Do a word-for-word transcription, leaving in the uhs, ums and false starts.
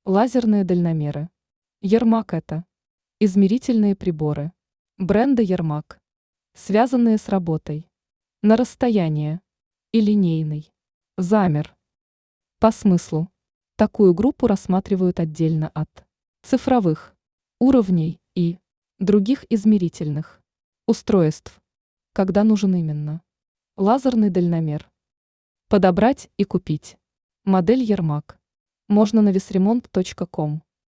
Лазерные дальномеры. Ермак это. Измерительные приборы. Бренда Ермак. Связанные с работой. На расстояние. И линейный. Замер. По смыслу. Такую группу рассматривают отдельно от цифровых уровней и других измерительных устройств, когда нужен именно лазерный дальномер. Подобрать и купить. Модель Ермак можно на весремонт точка ком.